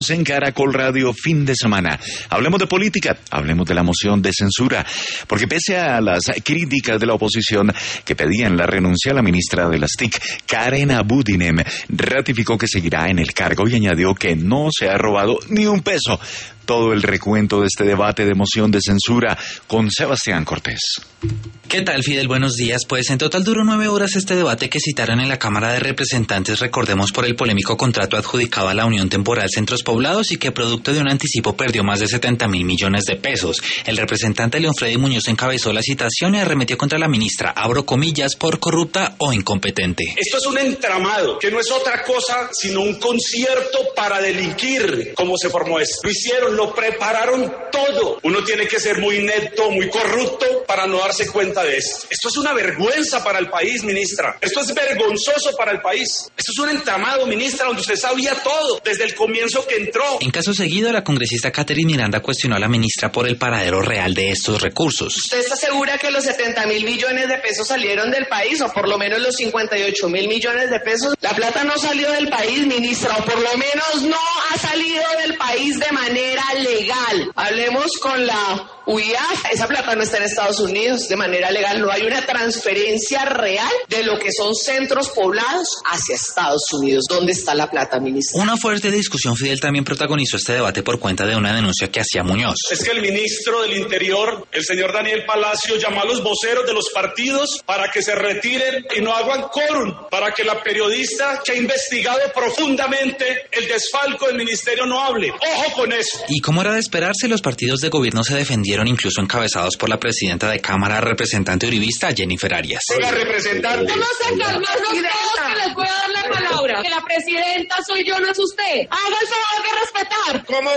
En Caracol Radio, fin de semana. Hablemos de política, hablemos de la moción de censura, porque pese a las críticas de la oposición que pedían la renuncia, la ministra de las TIC, Karen Abudinem, ratificó que seguirá en el cargo y añadió que no se ha robado ni un peso. Todo el recuento de este debate de moción de censura con Sebastián Cortés. ¿Qué tal, Fidel? Buenos días. Pues en total duró 9 horas este debate que citaron en la Cámara de Representantes, recordemos, por el polémico contrato adjudicado a la Unión Temporal Centros Poblados y que producto de un anticipo perdió más de 70.000 millones de pesos. El representante León Freddy Muñoz encabezó la citación y arremetió contra la ministra, abro comillas, por corrupta o incompetente. Esto es un entramado, que no es otra cosa sino un concierto para delinquir, como se formó esto. Lo hicieron, lo prepararon todo. Uno tiene que ser muy neto, muy corrupto para no darse cuenta de esto. Esto es una vergüenza para el país, ministra. Esto es vergonzoso para el país. Esto es un entramado, ministra, donde usted sabía todo desde el comienzo que entró. En caso seguido, la congresista Catherine Miranda cuestionó a la ministra por el paradero real de estos recursos. ¿Usted está segura que los 70.000 millones de pesos salieron del país, o por lo menos los 58.000 millones de pesos? La plata no salió del país, ministra, o por lo menos no ha salido del país de manera legal. Hablemos con la UIAF. Esa plata no está en Estados Unidos de manera legal. No hay una transferencia real de lo que son centros poblados hacia Estados Unidos. ¿Dónde está la plata, ministra? Una fuerte discusión, Fidel, también protagonizó este debate por cuenta de una denuncia que hacía Muñoz. Es que el ministro del Interior, el señor Daniel Palacio, llamó a los voceros de los partidos para que se retiren y no hagan quórum, para que la periodista que ha investigado profundamente el desfalco del ministerio no hable. ¡Ojo con eso! Y como era de esperarse, los partidos de gobierno se defendieron, incluso encabezados por la presidenta de Cámara, representante uribista, Jennifer Arias. Oiga, representante. Vamos a calmarnos todos, que les voy a dar la palabra. Que la presidenta soy yo, no es usted. Haga el favor de respetar. Como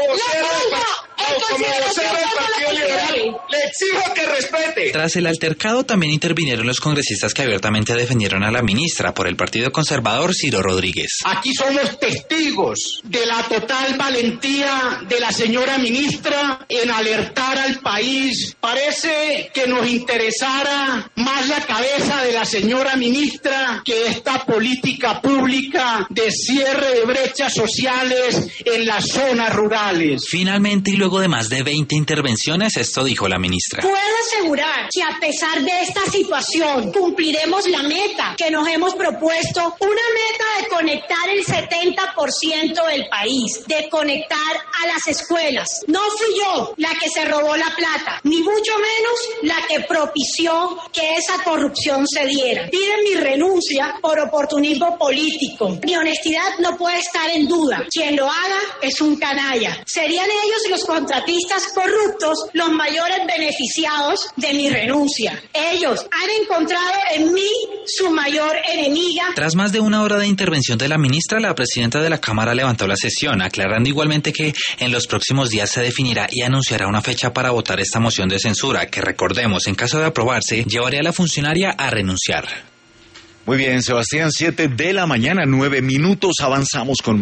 vocero del Partido Liberal, le exijo que respete. Tras el altercado también intervinieron los congresistas que abiertamente defendieron a la ministra. Por el Partido Conservador, Ciro Rodríguez. Aquí somos testigos de la total valentía de la señora ministra en alertar al país. Parece que nos interesara más la cabeza de la señora ministra que esta política pública de cierre de brechas sociales en las zonas rurales. Finalmente, y luego de más de 20 intervenciones, esto dijo la ministra. Puedo asegurar que a pesar de esta situación cumpliremos la meta que nos hemos propuesto, una meta de conectar el 70% del país, de conectar a las escuelas. No fui yo la que se robó la plata, ni mucho menos la que propició que esa corrupción se diera. Piden mi renuncia por oportunismo político. Mi honestidad no puede estar en duda. Quien lo haga es un canalla. Serían ellos, los contratistas corruptos, los mayores beneficiados de mi renuncia. Ellos han encontrado en mí su mayor enemiga. Tras más de 1 hora de intervención de la ministra, la presidenta de la Cámara levantó la sesión, aclarando igualmente que en los próximos días se definirá y anunciará una fecha para votar esta moción de censura, que recordemos, en caso de aprobarse, llevaría a la funcionaria a renunciar. Muy bien, Sebastián, 7 de la mañana, 9 minutos, avanzamos con